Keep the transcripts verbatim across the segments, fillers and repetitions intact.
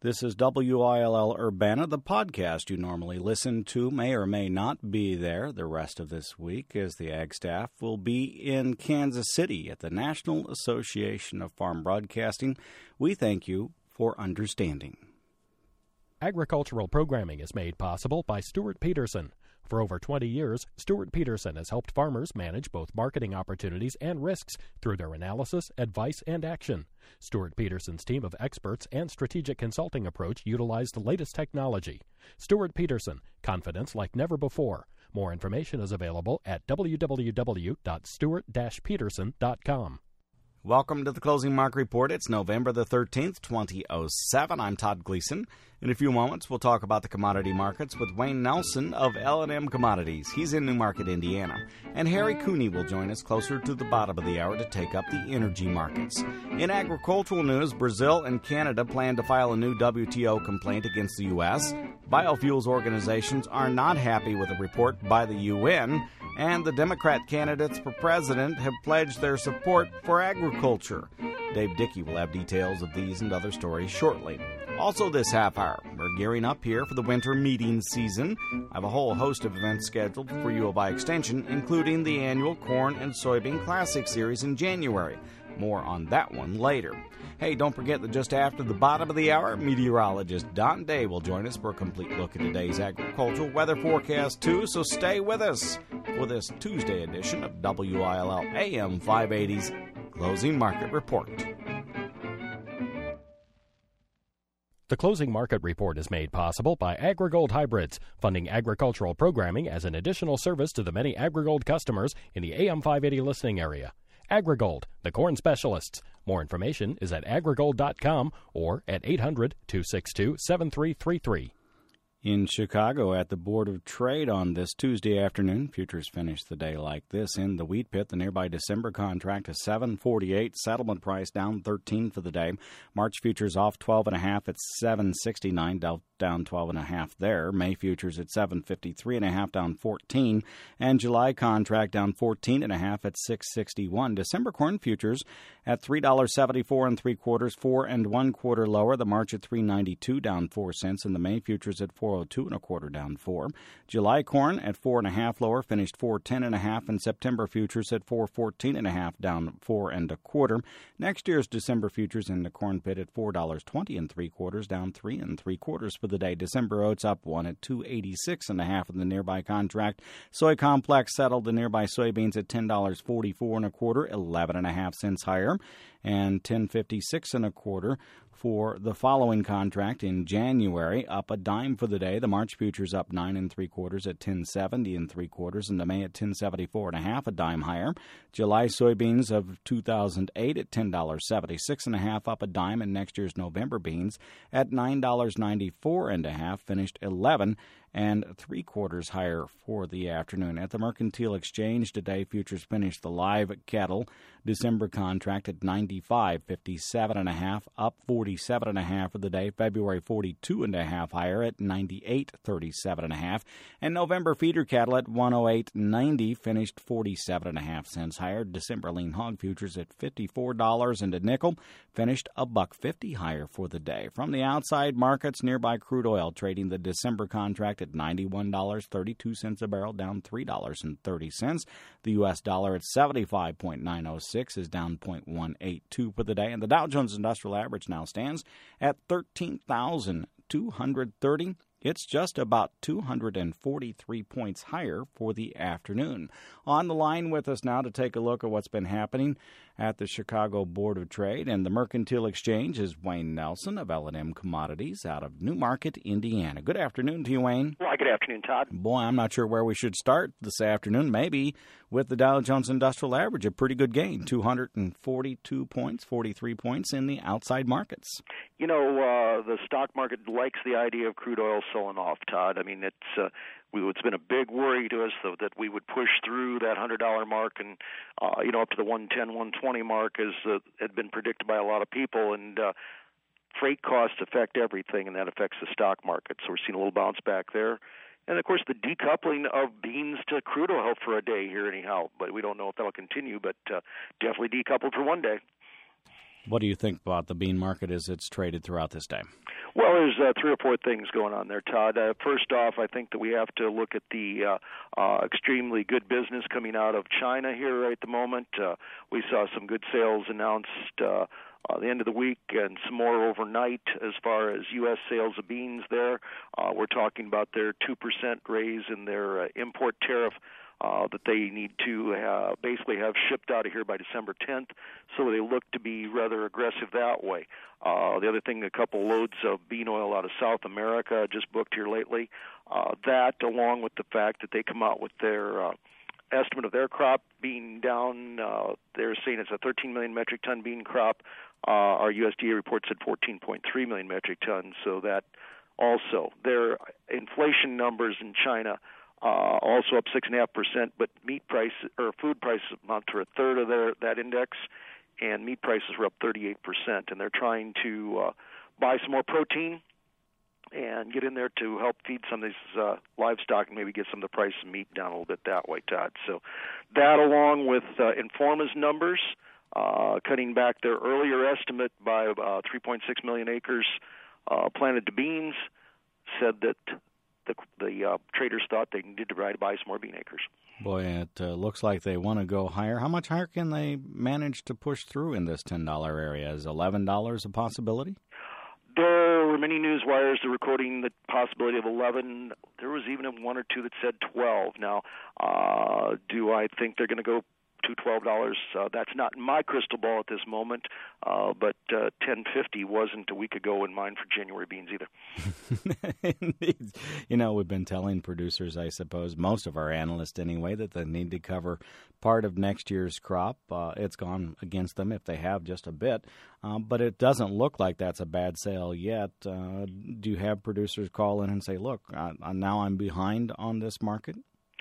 This is W I L L Urbana. The podcast you normally listen to may or may not be there the rest of this week, as the ag staff will be in Kansas City at the National Association of Farm Broadcasting. We thank you for understanding. Agricultural programming is made possible by Stuart Peterson. For over twenty years, Stuart Peterson has helped farmers manage both marketing opportunities and risks through their analysis, advice, and action. Stuart Peterson's team of experts and strategic consulting approach utilize the latest technology. Stuart Peterson, confidence like never before. More information is available at w w w dot stuart dash peterson dot com. Welcome to the Closing Market Report. It's November the thirteenth, twenty oh seven. I'm Todd Gleason. In a few moments, we'll talk about the commodity markets with Wayne Nelson of L and M Commodities. He's in Newmarket, Indiana. And Harry Cooney will join us closer to the bottom of the hour to take up the energy markets. In agricultural news, Brazil and Canada plan to file a new W T O complaint against the U S. Biofuels organizations are not happy with a report by the U N. And the Democrat candidates for president have pledged their support for agriculture. Dave Dickey will have details of these and other stories shortly. Also this half hour, we're gearing up here for the winter meeting season. I have a whole host of events scheduled for U of I Extension, including the annual Corn and Soybean Classic Series in January. More on that one later. Hey, don't forget that just after the bottom of the hour, meteorologist Don Day will join us for a complete look at today's agricultural weather forecast, too, so stay with us for this Tuesday edition of W I L L A M five eighty's Closing Market Report. The Closing Market Report is made possible by AgriGold Hybrids, funding agricultural programming as an additional service to the many AgriGold customers in the A M five eighty listening area. AgriGold, the corn specialists. More information is at agrigold dot com or at eight hundred, two six two, seven three three three. In Chicago at the Board of Trade on this Tuesday afternoon, futures finished the day like this. In the wheat pit, the nearby December contract is seven forty-eight, settlement price down thirteen for the day. March futures off twelve and a half at seven sixty-nine, down twelve and a half there. May futures at seven fifty-three and a half, down fourteen, and July contract down fourteen and a half at six sixty-one. December corn futures at three seventy-four and three quarters, four and one quarter lower. The March at three ninety-two, down four cents, and the May futures at four oh two and a quarter, down four. July corn at four and a half lower, finished four ten and a half, and September futures at four fourteen and a half, down four and a quarter. Next year's December futures in the corn pit at four twenty and three quarters, down three and three quarters for the day. December oats up one at two eighty-six and a half in the nearby contract. Soy complex settled the nearby soybeans at ten forty-four and a quarter, eleven and a half cents higher, and ten fifty-six and a quarter for the following contract in January, up a dime for the day. The March futures up nine and three quarters at ten seventy and three quarters, and the May at ten seventy-four and a half, a dime higher. July soybeans of two thousand eight at ten seventy-six and a half, up a dime, and next year's November beans at nine ninety-four and a half, finished eleven and three quarters higher for the afternoon. At the Mercantile Exchange today, futures finished the live cattle December contract at ninety-five fifty-seven and a half, up forty-seven and a half for the day. February forty-two and a half higher at ninety-eight thirty-seven and a half, and November feeder cattle at one oh eight ninety, finished forty-seven and a half cents higher. December lean hog futures at fifty-four dollars and a nickel, finished a buck fifty higher for the day. From the outside markets, nearby crude oil trading the December contract at ninety-one dollars and thirty-two cents a barrel, down three dollars and thirty cents. The U S dollar at seventy-five point nine oh six is down zero point one eight two for the day, and the Dow Jones Industrial Average now stands at thirteen thousand two hundred thirty. It's just about two hundred forty-three points higher for the afternoon. On the line with us now to take a look at what's been happening at the Chicago Board of Trade and the Mercantile Exchange is Wayne Nelson of L and M Commodities out of Newmarket, Indiana. Good afternoon to you, Wayne. Well, good afternoon, Todd. Boy, I'm not sure where we should start this afternoon. Maybe with the Dow Jones Industrial Average, a pretty good gain, two hundred forty-two points, forty-three points in the outside markets. You know, uh, the stock market likes the idea of crude oil selling off, Todd. I mean, it's uh, we, it's been a big worry to us, though, that we would push through that one hundred dollar mark and, uh, you know, up to the one ten, one twenty mark, as uh, had been predicted by a lot of people. And uh, freight costs affect everything, and that affects the stock market. So we're seeing a little bounce back there. And, of course, the decoupling of beans to crude oil for a day here anyhow. But we don't know if that will continue, but uh, definitely decoupled for one day. What do you think about the bean market as it's traded throughout this day? Well, there's uh, three or four things going on there, Todd. Uh, first off, I think that we have to look at the uh, uh, extremely good business coming out of China here right at the moment. Uh, we saw some good sales announced uh, uh, the end of the week and some more overnight as far as U S sales of beans there. Uh, we're talking about their two percent raise in their uh, import tariff Uh, that they need to uh, basically have shipped out of here by December tenth, so they look to be rather aggressive that way. Uh, the other thing, a couple loads of bean oil out of South America just booked here lately. Uh, that, along with the fact that they come out with their uh, estimate of their crop being down, uh, they're saying it's a thirteen million metric ton bean crop. Uh, our U S D A report said fourteen point three million metric tons, so that also. Their inflation numbers in China Uh, also up six and a half percent, but meat prices or food prices amount to a third of their that index, and meat prices were up thirty-eight percent. And they're trying to uh, buy some more protein and get in there to help feed some of these uh, livestock and maybe get some of the price of meat down a little bit that way, Todd. So that, along with uh, Informa's numbers, uh, cutting back their earlier estimate by uh, three point six million acres uh, planted to beans, said that the, the uh, traders thought they needed to try to buy some more bean acres. Boy, it uh, looks like they want to go higher. How much higher can they manage to push through in this ten dollar area? Is eleven dollars a possibility? There were many news wires that were quoting the possibility of eleven. There was even one or two that said twelve. Now, uh, do I think they're going to go to twelve dollars? Uh, that's not in my crystal ball at this moment, uh, but uh, ten fifty wasn't a week ago in mine for January beans either. You know, we've been telling producers, I suppose, most of our analysts anyway, that they need to cover part of next year's crop. Uh, it's gone against them if they have just a bit, uh, but it doesn't look like that's a bad sale yet. Uh, do you have producers call in and say, look, I, I, now I'm behind on this market?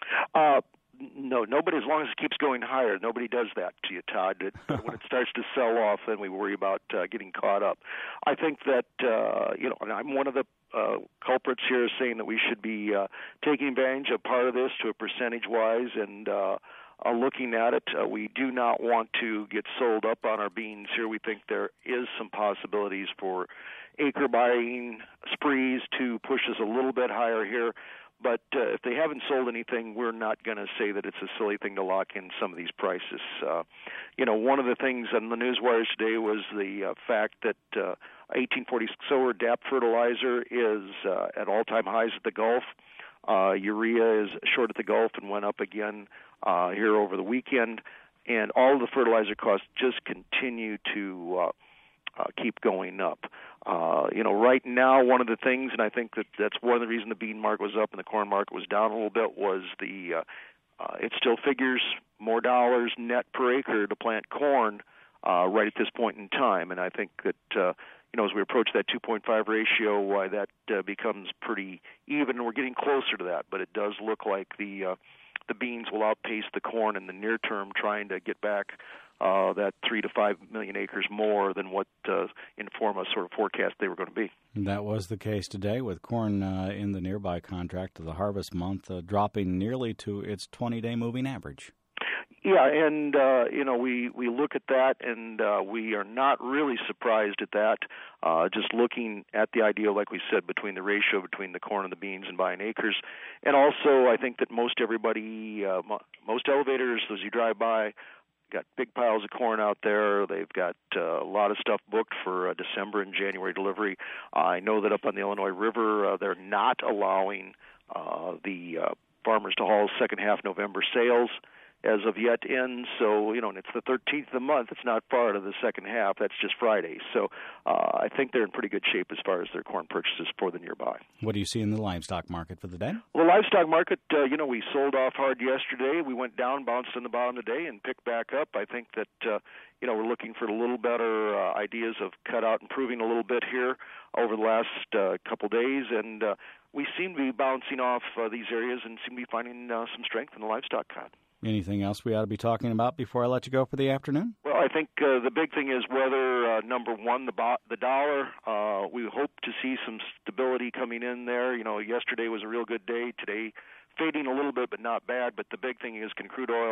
Uh No, nobody, as long as it keeps going higher, nobody does that to you, Todd. It, when it starts to sell off, then we worry about uh, getting caught up. I think that, uh, you know, and I'm one of the uh, culprits here saying that we should be uh, taking advantage of part of this to a percentage-wise and uh, uh, looking at it. Uh, we do not want to get sold up on our beans here. We think there is some possibilities for acre buying sprees to push us a little bit higher here. But uh, if they haven't sold anything, we're not going to say that it's a silly thing to lock in some of these prices. Uh, you know, one of the things on the news wires today was the uh, fact that uh, eighteen forty sower D A P fertilizer is uh, at all-time highs at the Gulf. Uh, urea is short at the Gulf and went up again uh, here over the weekend. And all of the fertilizer costs just continue to uh, uh, keep going up. Uh, you know, right now, one of the things, and I think that that's one of the reasons the bean market was up and the corn market was down a little bit, was the, uh, uh, it still figures more dollars net per acre to plant corn uh, right at this point in time. And I think that, uh, you know, as we approach that two point five ratio, why that uh, becomes pretty even, and we're getting closer to that. But it does look like the uh, the beans will outpace the corn in the near term, trying to get back Uh, that three to five million acres more than what uh, Informa sort of forecast they were going to be. That was the case today with corn uh, in the nearby contract to the harvest month uh, dropping nearly to its twenty-day moving average. Yeah, and, uh, you know, we, we look at that, and uh, we are not really surprised at that, uh, just looking at the idea, like we said, between the ratio between the corn and the beans and buying acres. And also, I think that most everybody, uh, most elevators, as you drive by, got big piles of corn out there. They've got uh, a lot of stuff booked for uh, December and January delivery. Uh, I know that up on the Illinois River, uh, they're not allowing uh, the uh, farmers to haul second half November sales as of yet in. So, you know, and it's the thirteenth of the month. It's not far to the second half. That's just Friday. So uh, I think they're in pretty good shape as far as their corn purchases for the nearby. What do you see in the livestock market for the day? Well, the livestock market, uh, you know, we sold off hard yesterday. We went down, bounced on the bottom today, and picked back up. I think that, uh, you know, we're looking for a little better uh, ideas of cutout improving a little bit here over the last uh, couple days. And uh, we seem to be bouncing off uh, these areas and seem to be finding uh, some strength in the livestock cut. Anything else we ought to be talking about before I let you go for the afternoon? Well, I think uh, the big thing is whether, uh, number one, the bo- the dollar. Uh, we hope to see some stability coming in there. You know, yesterday was a real good day. Today, fading a little bit, but not bad. But the big thing is, can crude oil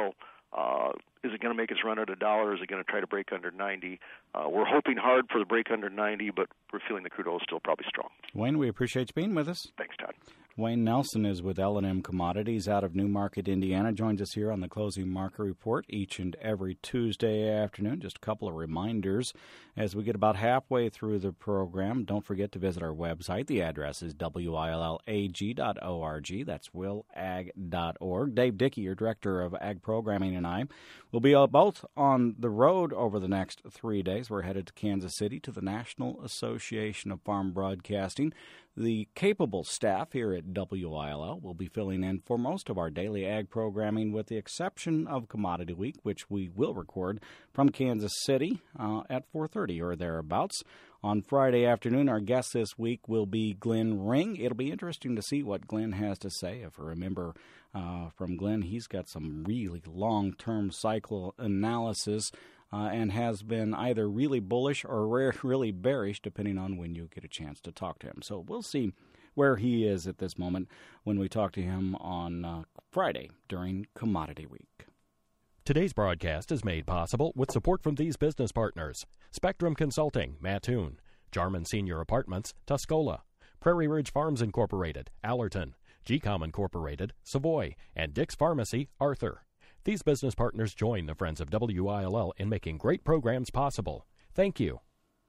Uh, is it going to make its run at a dollar? Is it going to try to break under ninety? Uh, we're hoping hard for the break under ninety, but we're feeling the crude oil is still probably strong. Wayne, we appreciate you being with us. Thanks, Todd. Wayne Nelson is with L and M Commodities out of Newmarket, Indiana. Joins us here on the Closing Market Report each and every Tuesday afternoon. Just a couple of reminders as we get about halfway through the program. Don't forget to visit our website. The address is W I L L A G dot org. That's will ag dot org. Dave Dickey, your Director of Ag Programming, and I will be both on the road over the next three days. We're headed to Kansas City to the National Association of Farm Broadcasting. The capable staff here at W I L L will be filling in for most of our daily ag programming with the exception of Commodity Week, which we will record from Kansas City uh, at four thirty or thereabouts. On Friday afternoon, our guest this week will be Glenn Ring. It'll be interesting to see what Glenn has to say. If you remember uh, from Glenn, he's got some really long-term cycle analysis Uh, and has been either really bullish or rare, really bearish, depending on when you get a chance to talk to him. So we'll see where he is at this moment when we talk to him on uh, Friday during Commodity Week. Today's broadcast is made possible with support from these business partners: Spectrum Consulting, Mattoon; Jarman Senior Apartments, Tuscola; Prairie Ridge Farms Incorporated, Allerton; G COM Incorporated, Savoy; and Dick's Pharmacy, Arthur. These business partners join the Friends of W I L L in making great programs possible. Thank you.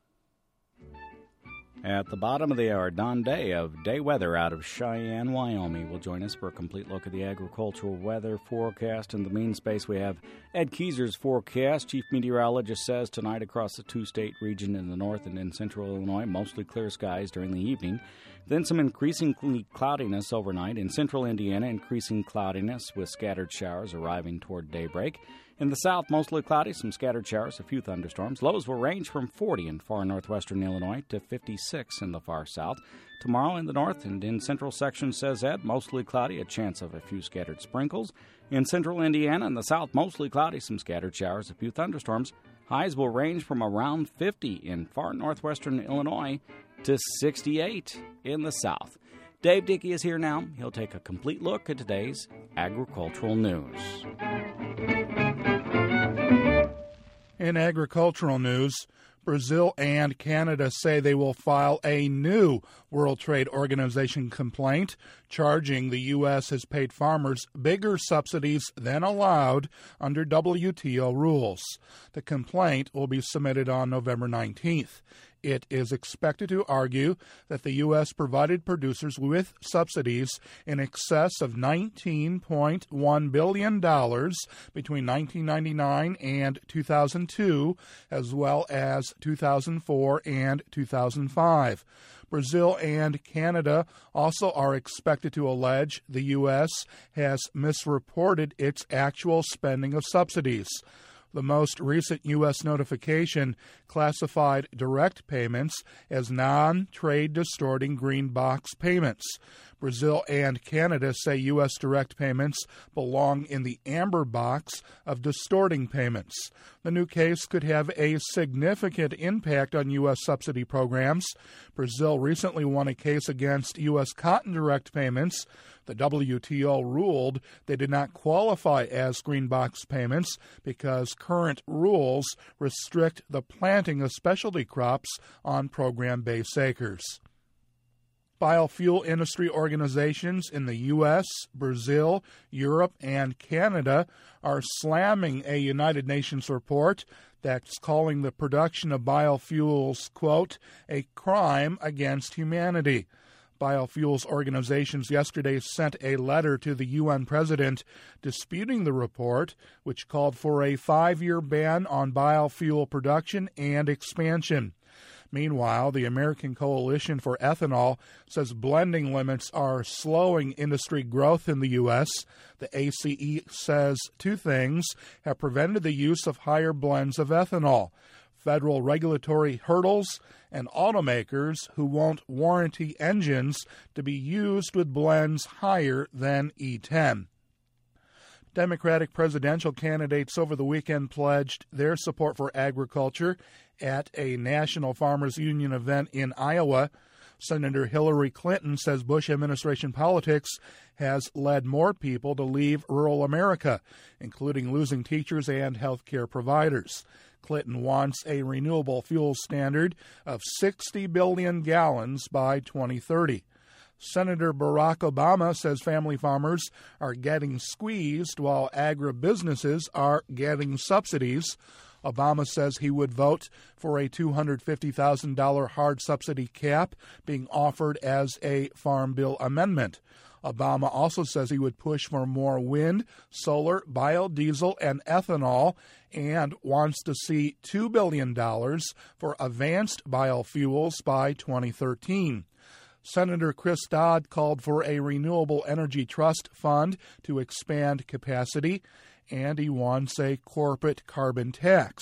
At the bottom of the hour, Don Day of Day Weather out of Cheyenne, Wyoming, will join us for a complete look at the agricultural weather forecast. In the mean space, we have Ed Keyser's forecast. Chief meteorologist says tonight across the two-state region in the north and in central Illinois, mostly clear skies during the evening. Then some increasing cloudiness overnight. In central Indiana, increasing cloudiness with scattered showers arriving toward daybreak. In the south, mostly cloudy, some scattered showers, a few thunderstorms. Lows will range from forty in far northwestern Illinois to fifty-six in the far south. Tomorrow in the north and in central sections, says Ed, mostly cloudy, a chance of a few scattered sprinkles. In central Indiana and the south, mostly cloudy, some scattered showers, a few thunderstorms. Highs will range from around fifty in far northwestern Illinois to sixty-eight in the south. Dave Dickey is here now. He'll take a complete look at today's agricultural news. In agricultural news, Brazil and Canada say they will file a new World Trade Organization complaint, charging the U S has paid farmers bigger subsidies than allowed under W T O rules. The complaint will be submitted on November nineteenth. It is expected to argue that the U S provided producers with subsidies in excess of nineteen point one billion dollars between nineteen ninety-nine and two thousand two, as well as two thousand four and two thousand five. Brazil and Canada also are expected to allege the U S has misreported its actual spending of subsidies. The most recent U S notification classified direct payments as non-trade distorting green box payments. Brazil and Canada say U S direct payments belong in the amber box of distorting payments. The new case could have a significant impact on U S subsidy programs. Brazil recently won a case against U S cotton direct payments. The W T O ruled they did not qualify as green box payments because current rules restrict the planting of specialty crops on program base acres. Biofuel industry organizations in the U S, Brazil, Europe, and Canada are slamming a United Nations report that's calling the production of biofuels, quote, a crime against humanity. Biofuels organizations yesterday sent a letter to the U N president disputing the report, which called for a five-year ban on biofuel production and expansion. Meanwhile, the American Coalition for Ethanol says blending limits are slowing industry growth in the U S. The A C E says two things have prevented the use of higher blends of ethanol: federal regulatory hurdles and automakers who won't warranty engines to be used with blends higher than E ten. Democratic presidential candidates over the weekend pledged their support for agriculture at a National Farmers Union event in Iowa. Senator Hillary Clinton says Bush administration politics has led more people to leave rural America, including losing teachers and health care providers. Clinton wants a renewable fuel standard of sixty billion gallons by twenty thirty. Senator Barack Obama says family farmers are getting squeezed while agribusinesses are getting subsidies. Obama says he would vote for a two hundred fifty thousand dollars hard subsidy cap being offered as a Farm Bill amendment. Obama also says he would push for more wind, solar, biodiesel, and ethanol, and wants to see two billion dollars for advanced biofuels by twenty thirteen. Senator Chris Dodd called for a renewable energy trust fund to expand capacity, and he wants a corporate carbon tax.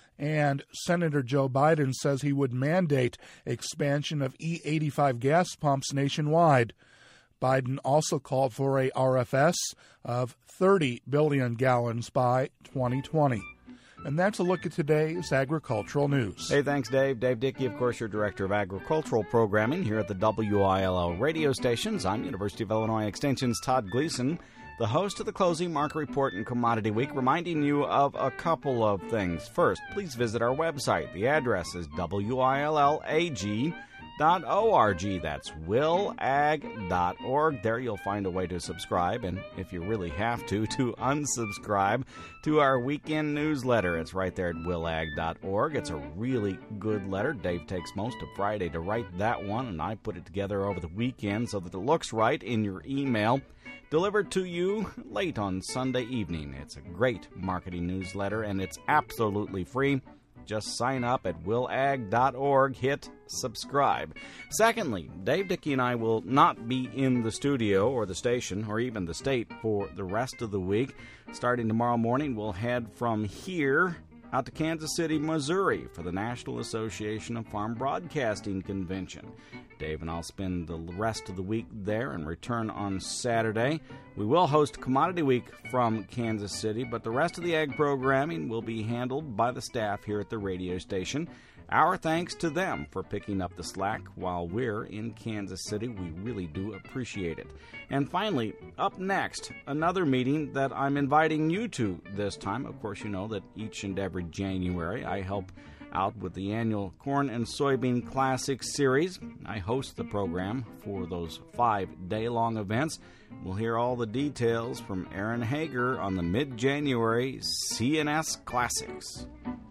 And Senator Joe Biden says he would mandate expansion of E eighty-five gas pumps nationwide. Biden also called for a R F S of thirty billion gallons by twenty twenty. And that's a look at today's agricultural news. Hey, thanks, Dave. Dave Dickey, of course, your Director of Agricultural Programming here at the W I L L radio stations. I'm University of Illinois Extension's Todd Gleason, the host of the Closing Market Report and Commodity Week, reminding you of a couple of things. First, please visit our website. The address is W I L L A G dot org. That's will ag dot org. There you'll find a way to subscribe, and if you really have to, to unsubscribe to our weekend newsletter. It's right there at will ag dot org. It's a really good letter. Dave takes most of Friday to write that one, and I put it together over the weekend so that it looks right in your email, delivered to you late on Sunday evening. It's a great marketing newsletter, and it's absolutely free. Just sign up at will ag dot org, hit subscribe. Secondly, Dave Dickey and I will not be in the studio or the station or even the state for the rest of the week. Starting tomorrow morning, we'll head from here out to Kansas City, Missouri for the National Association of Farm Broadcasting Convention. Dave and I'll spend the rest of the week there and return on Saturday. We will host Commodity Week from Kansas City, but the rest of the ag programming will be handled by the staff here at the radio station. Our thanks to them for picking up the slack while we're in Kansas City. We really do appreciate it. And finally, up next, another meeting that I'm inviting you to this time. Of course, you know that each and every January I help out with the annual Corn and Soybean Classic Series. I host the program for those five-day-long events. We'll hear all the details from Aaron Hager on the mid-January C N S Classics.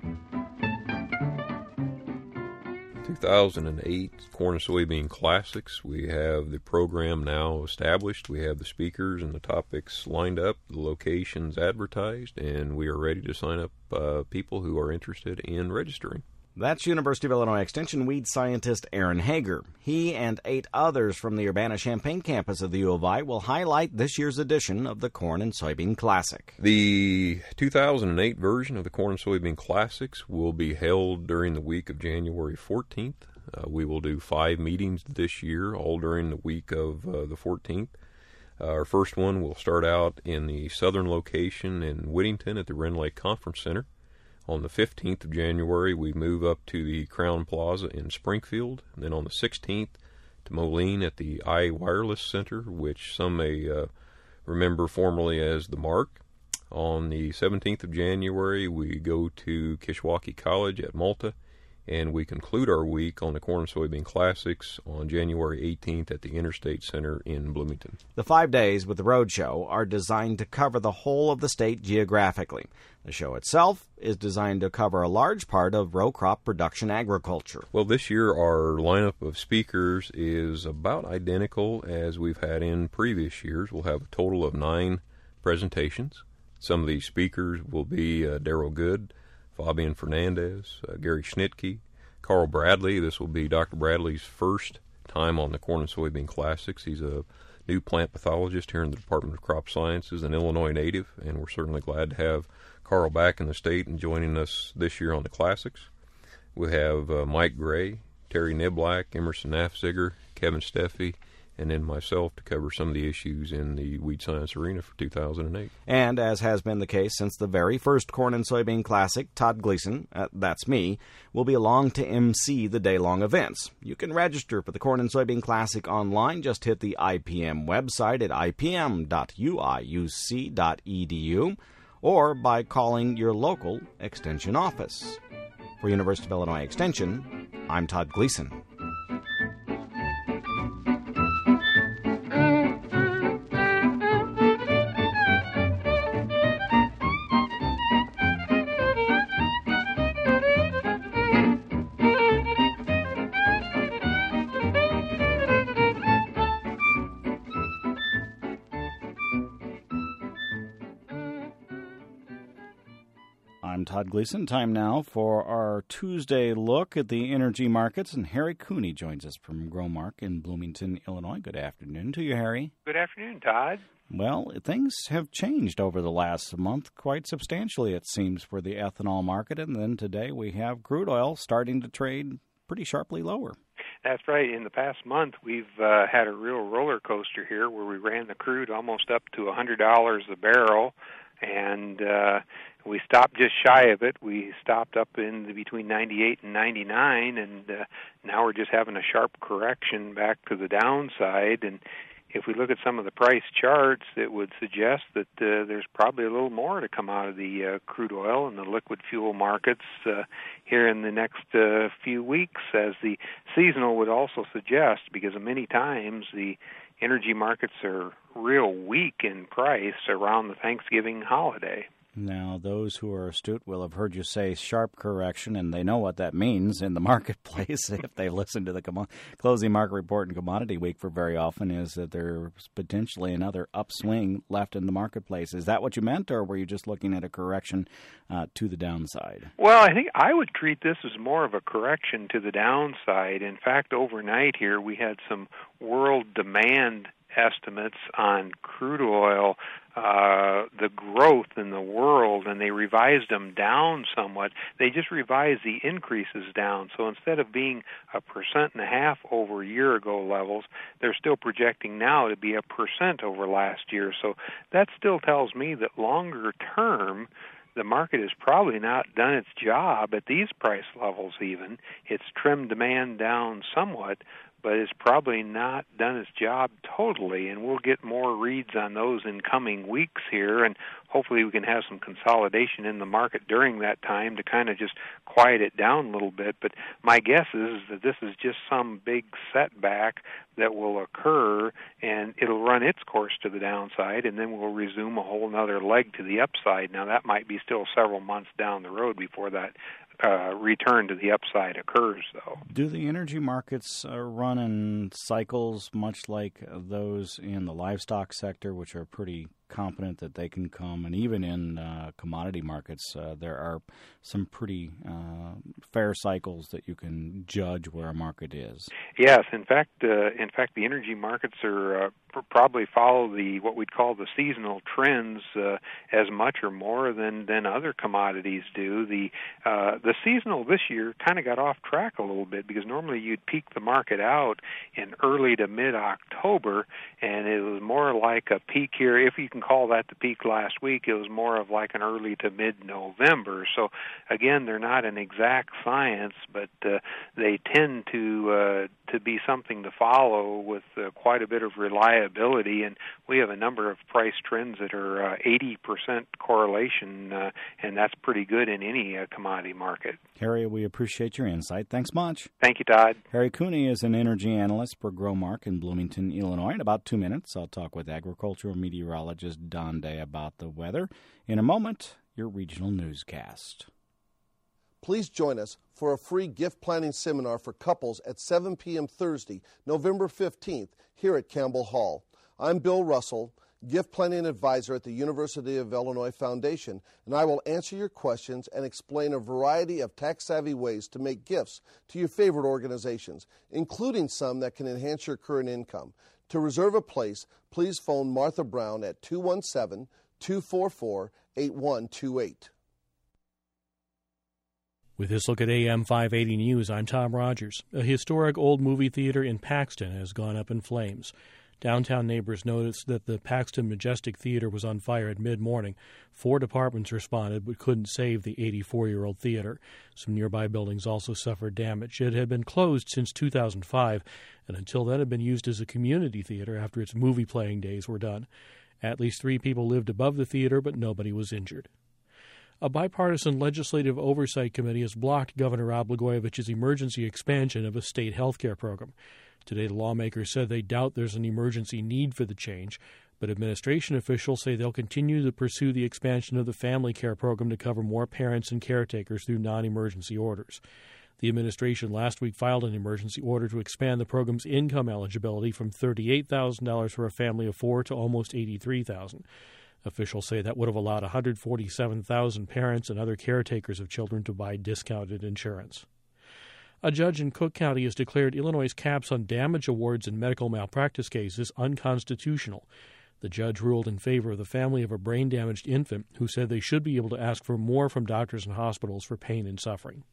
two thousand eight Corn and Soybean Classics. We have the program now established. We have the speakers and the topics lined up, the locations advertised, and we are ready to sign up uh, people who are interested in registering. That's University of Illinois Extension weed scientist Aaron Hager. He and eight others from the Urbana-Champaign campus of the U of I will highlight this year's edition of the Corn and Soybean Classic. The two thousand eight version of the Corn and Soybean Classics will be held during the week of January fourteenth. Uh, we will do five meetings this year, all during the week of uh, the fourteenth. Uh, our first one will start out in the southern location in Whittington at the Wren Lake Conference Center. On the fifteenth of January, we move up to the Crown Plaza in Springfield. And then on the sixteenth to Moline at the I Wireless Center, which some may uh, remember formerly as the Mark. On the seventeenth of January, we go to Kishwaukee College at Malta. And we conclude our week on the Corn and Soybean Classics on January eighteenth at the Interstate Center in Bloomington. The five days with the Roadshow are designed to cover the whole of the state geographically. The show itself is designed to cover a large part of row crop production agriculture. Well, this year our lineup of speakers is about identical as we've had in previous years. We'll have a total of nine presentations. Some of these speakers will be uh, Darrell Good, Fabian Fernandez, uh, Gary Schnitke, Carl Bradley. This will be Doctor Bradley's first time on the Corn and Soybean Classics. He's a new plant pathologist here in the Department of Crop Sciences, an Illinois native, and we're certainly glad to have Carl back in the state and joining us this year on the Classics. We have uh, Mike Gray, Terry Niblack, Emerson Nafziger, Kevin Steffi, and then myself to cover some of the issues in the Weed Science Arena for two thousand eight. And as has been the case since the very first Corn and Soybean Classic, Todd Gleason, uh, that's me, will be along to emcee the day-long events. You can register for the Corn and Soybean Classic online. Just hit the I P M website at I P M dot U I U C dot E D U or by calling your local Extension office. For University of Illinois Extension, I'm Todd Gleason. I'm Todd Gleason. Time now for our Tuesday look at the energy markets, and Harry Cooney joins us from Growmark in Bloomington, Illinois. Good afternoon to you, Harry. Good afternoon, Todd. Well, things have changed over the last month quite substantially, it seems, for the ethanol market, and then today we have crude oil starting to trade pretty sharply lower. That's right. In the past month, we've uh, had a real roller coaster here where we ran the crude almost up to one hundred dollars a barrel, and uh, we stopped just shy of it. We stopped up in the, between ninety-eight and ninety-nine, and uh, now we're just having a sharp correction back to the downside. And if we look at some of the price charts, it would suggest that uh, there's probably a little more to come out of the uh, crude oil and the liquid fuel markets uh, here in the next uh, few weeks, as the seasonal would also suggest, because many times the energy markets are real weak in price around the Thanksgiving holiday. Now, those who are astute will have heard you say sharp correction, and they know what that means in the marketplace if they've listened to the com- closing market report and commodity week for very often, is that there's potentially another upswing left in the marketplace. Is that what you meant, or were you just looking at a correction uh, to the downside? Well, I think I would treat this as more of a correction to the downside. In fact, overnight here we had some world demand estimates on crude oil, uh, the growth in the world, and they revised them down somewhat. They just revised the increases down. So instead of being a percent and a half over a year ago levels, they're still projecting now to be a percent over last year. So that still tells me that longer term, the market has probably not done its job at these price levels even. It's trimmed demand down somewhat, but it's probably not done its job totally, and we'll get more reads on those in coming weeks here, and hopefully we can have some consolidation in the market during that time to kind of just quiet it down a little bit. But my guess is that this is just some big setback that will occur, and it'll run its course to the downside, and then we'll resume a whole other leg to the upside. Now, that might be still several months down the road before that Uh, return to the upside occurs, though. Do the energy markets uh, run in cycles much like those in the livestock sector, which are pretty confident that they can come, and even in uh, commodity markets, uh, there are some pretty uh, fair cycles that you can judge where a market is? Yes, in fact, uh, in fact, the energy markets are uh, pr- probably follow the what we'd call the seasonal trends uh, as much or more than, than other commodities do. The uh, the seasonal this year kind of got off track a little bit, because normally you'd peak the market out in early to mid-October, and it was more like a peak here. If you can call that the peak last week, it was more of like an early to mid-November. So again, they're not an exact science, but uh, they tend to uh, to be something to follow with uh, quite a bit of reliability. And we have a number of price trends that are uh, eighty percent correlation, uh, and that's pretty good in any uh, commodity market. Harry, we appreciate your insight. Thanks much. Thank you, Todd. Harry Cooney is an energy analyst for Growmark in Bloomington, Illinois. In about two minutes, I'll talk with agricultural meteorologist Don Day about the weather. In a moment, your regional newscast. Please join us for a free gift planning seminar for couples at seven p.m. Thursday, November fifteenth, here at Campbell Hall. I'm Bill Russell, gift planning advisor at the University of Illinois Foundation, and I will answer your questions and explain a variety of tax-savvy ways to make gifts to your favorite organizations, including some that can enhance your current income. To reserve a place, please phone Martha Brown at two one seven, two four four, eight one two eight. With this look at A M five eighty News, I'm Tom Rogers. A historic old movie theater in Paxton has gone up in flames. Downtown neighbors noticed that the Paxton Majestic Theater was on fire at mid-morning. Four departments responded but couldn't save the eighty-four-year-old theater. Some nearby buildings also suffered damage. It had been closed since two thousand five, and until then had been used as a community theater after its movie-playing days were done. At least three people lived above the theater, but nobody was injured. A bipartisan legislative oversight committee has blocked Governor Rod Blagojevich's emergency expansion of a state health care program. Today, the lawmakers said they doubt there's an emergency need for the change, but administration officials say they'll continue to pursue the expansion of the family care program to cover more parents and caretakers through non-emergency orders. The administration last week filed an emergency order to expand the program's income eligibility from thirty-eight thousand dollars for a family of four to almost eighty-three thousand dollars. Officials say that would have allowed one hundred forty-seven thousand parents and other caretakers of children to buy discounted insurance. A judge in Cook County has declared Illinois' caps on damage awards in medical malpractice cases unconstitutional. The judge ruled in favor of the family of a brain-damaged infant who said they should be able to ask for more from doctors and hospitals for pain and suffering.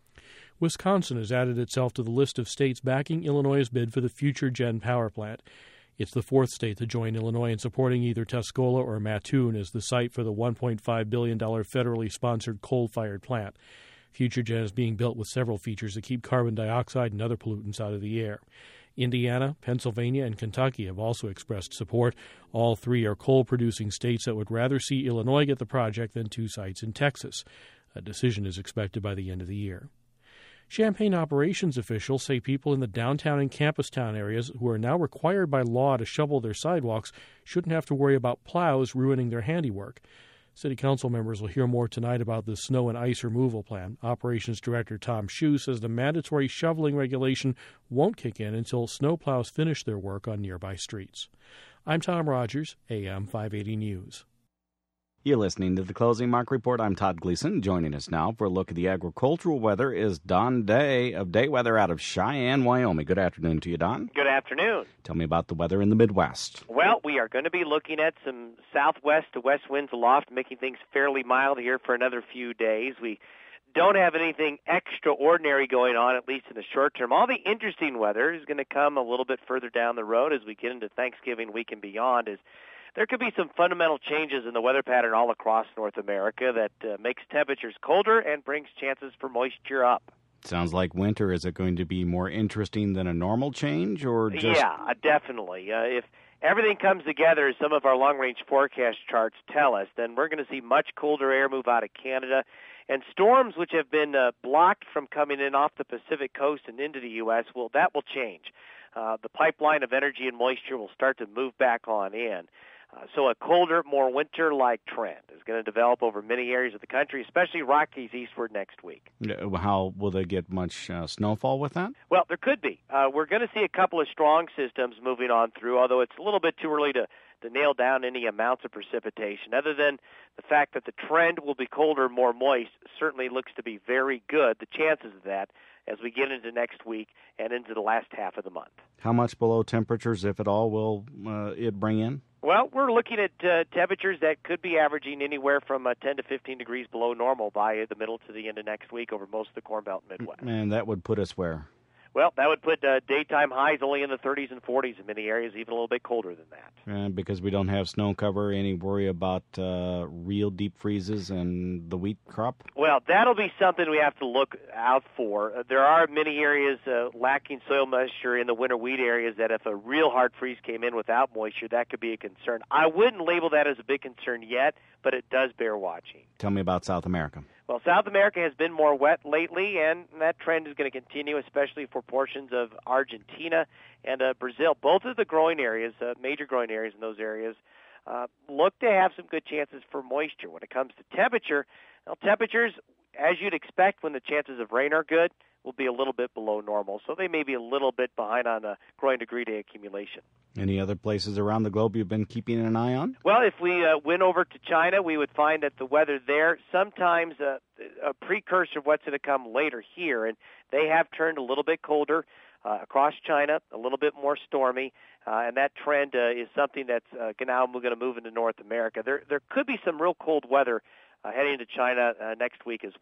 Wisconsin has added itself to the list of states backing Illinois' bid for the Future Gen power plant. It's the fourth state to join Illinois in supporting either Tuscola or Mattoon as the site for the one point five billion dollars federally sponsored coal-fired plant. FutureGen is being built with several features that keep carbon dioxide and other pollutants out of the air. Indiana, Pennsylvania, and Kentucky have also expressed support. All three are coal-producing states that would rather see Illinois get the project than two sites in Texas. A decision is expected by the end of the year. Champaign operations officials say people in the downtown and campus town areas who are now required by law to shovel their sidewalks shouldn't have to worry about plows ruining their handiwork. City Council members will hear more tonight about the snow and ice removal plan. Operations Director Tom Shue says the mandatory shoveling regulation won't kick in until snowplows finish their work on nearby streets. I'm Tom Rogers, A M five eighty News. You're listening to the Closing Mark Report. I'm Todd Gleason. Joining us now for a look at the agricultural weather is Don Day of Day Weather out of Cheyenne, Wyoming. Good afternoon to you, Don. Good afternoon. Tell me about the weather in the Midwest. Well, we are going to be looking at some southwest to west winds aloft, making things fairly mild here for another few days. We don't have anything extraordinary going on, at least in the short term. All the interesting weather is going to come a little bit further down the road as we get into Thanksgiving week and beyond. As there could be some fundamental changes in the weather pattern all across North America that uh, makes temperatures colder and brings chances for moisture up. Sounds like winter. Is it going to be more interesting than a normal change, or just... Yeah, definitely. Uh, if everything comes together, as some of our long-range forecast charts tell us, then we're going to see much colder air move out of Canada, and storms which have been uh, blocked from coming in off the Pacific coast and into the U S, well, that will change. Uh, the pipeline of energy and moisture will start to move back on in. Uh, so a colder, more winter-like trend is going to develop over many areas of the country, especially Rockies eastward next week. How will they get much uh, snowfall with that? Well, there could be. Uh, we're going to see a couple of strong systems moving on through, although it's a little bit too early to, to nail down any amounts of precipitation. Other than the fact that the trend will be colder, more moist, certainly looks to be very good, the chances of that, as we get into next week and into the last half of the month. How much below temperatures, if at all, will uh, it bring in? Well, we're looking at uh, temperatures that could be averaging anywhere from uh, ten to fifteen degrees below normal by the middle to the end of next week over most of the Corn Belt and Midwest. And that would put us where? Well, that would put uh, daytime highs only in the thirties and forties in many areas, even a little bit colder than that. And because we don't have snow cover, any worry about uh, real deep freezes and the wheat crop? Well, that'll be something we have to look out for. Uh, there are many areas uh, lacking soil moisture in the winter wheat areas that if a real hard freeze came in without moisture, that could be a concern. I wouldn't label that as a big concern yet, but it does bear watching. Tell me about South America. Well, South America has been more wet lately, and that trend is going to continue, especially for portions of Argentina and uh, Brazil. Both of the growing areas, uh, major growing areas in those areas, uh, look to have some good chances for moisture. When it comes to temperature, well, temperatures, as you'd expect when the chances of rain are good, will be a little bit below normal. So they may be a little bit behind on a growing degree to accumulation. Any other places around the globe you've been keeping an eye on? Well, if we uh, went over to China, we would find that the weather there sometimes uh, a precursor of what's going to come later here, and they have turned a little bit colder uh, across China, a little bit more stormy, uh, and that trend uh, is something that's uh, now going to move into North America. There, there could be some real cold weather uh, heading into China uh, next week as well.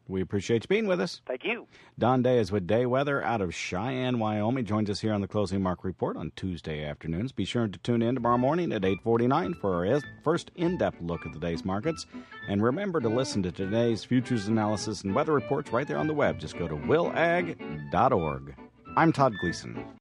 We appreciate you being with us. Thank you. Don Day is with Day Weather out of Cheyenne, Wyoming. Joins us here on the Closing Mark Report on Tuesday afternoons. Be sure to tune in tomorrow morning at eight forty-nine for our first in-depth look at the day's markets. And remember to listen to today's futures analysis and weather reports right there on the web. Just go to will ag dot org. I'm Todd Gleason.